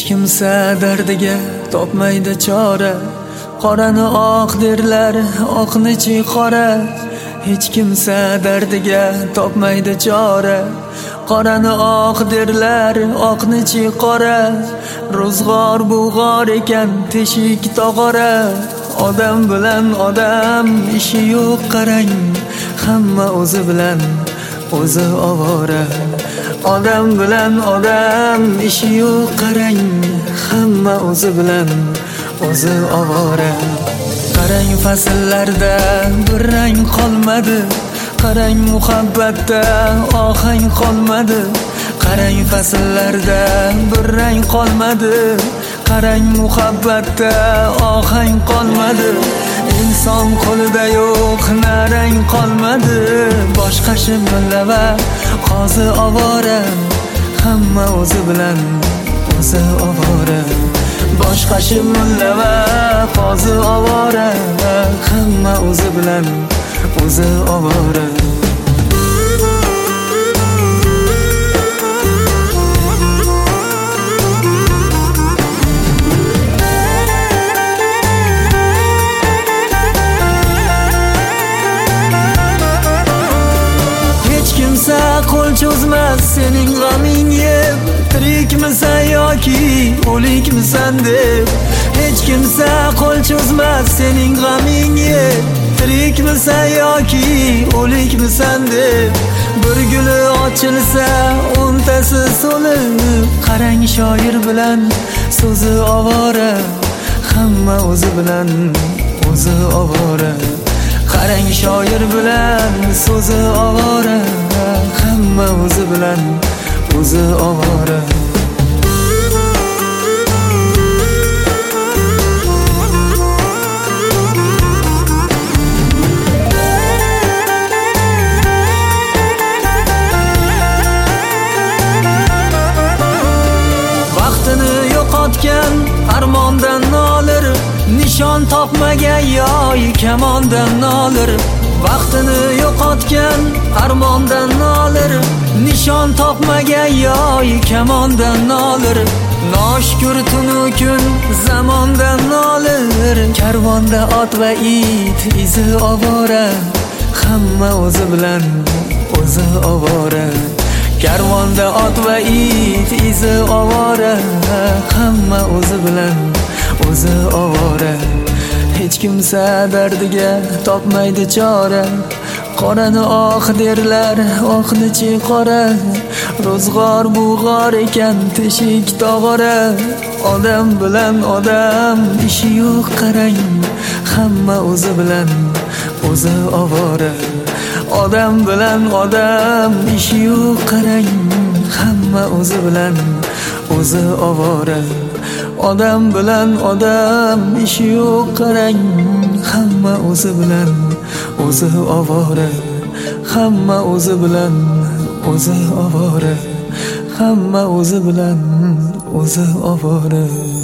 kimsa dardiga topmaydi chora. Qorani oq derlar, oqni-chi qora. Hech kimsa dardiga topmaydi chora. Qorani oq derlar, oqni-chi qora. Ro'zg'or bug'or ekan, teshik tog'ora. Odam bilan odam ishi yo'q qarang, hamma o'zi bilan o'zi ovora. Odam bilan odam ishi yo'q qarang, hamma o'zi bilan o'zi ovora. Qarang fasllarda bir rang qolmadi, qarang muhabbatda ohang qolmadi. Qarang fasllarda bir rang qolmadi, qarang muhabbatda ohang qolmadi. Inson qo'lida yo'q narang qolmadi. Boshqa shimilla va qozi ovora, hamma o'zi bilan o'zi ovora. Boshqa shimilla va qozi ovora, hamma o'zi bilan o'zi ovora. Qo'l cho'zmas sening g'aming yeb, tirikmisan yoki o'likmisan deb. Hech kimsa qo'l cho'zmas sening g'aming yeb, tirikmisan yoki o'likmisan deb. Bir guli ochilsa o'ntasi so'lib, qarang shoir bilan so'zi ovora, hamma o'zi bilan o'zi ovora. Qarang shoir bilan so'zi ovora, hamma o'zi bilan o'zi ovora. Vaqtini yo'qotgan armondan nolir, nishon topmagan yoy kamondan nolir. Vaqtini yo'qotgan armondan nolir, nishon topmagan yoy kamondan nolir. Noshkur tunu kun zamondan nolir, karvonda ot va it izi ovora, hamma o'zi bilan o'zi ovora. Karvonda ot va it izi ovora, hamma o'zi bilan o'zi ovora. Hech kimsa dardiga topmaydi chora. Qorani oq derlar, oqni-chi qora. Ro'zg'or bug'or ekan, teshik tog'ora. Odam bilan odam ishi yo'q qarang, hamma o'zi bilan o'zi ovora. Odam bilan odam ishi yo'q qarang, hamma o'zi bilan o'zi ovora. Odam bilan odam ishi yo'q qarang, hamma o'zi bilan o'zi ovora. Hamma o'zi bilan o'zi ovora. Hamma o'zi bilan o'zi ovora.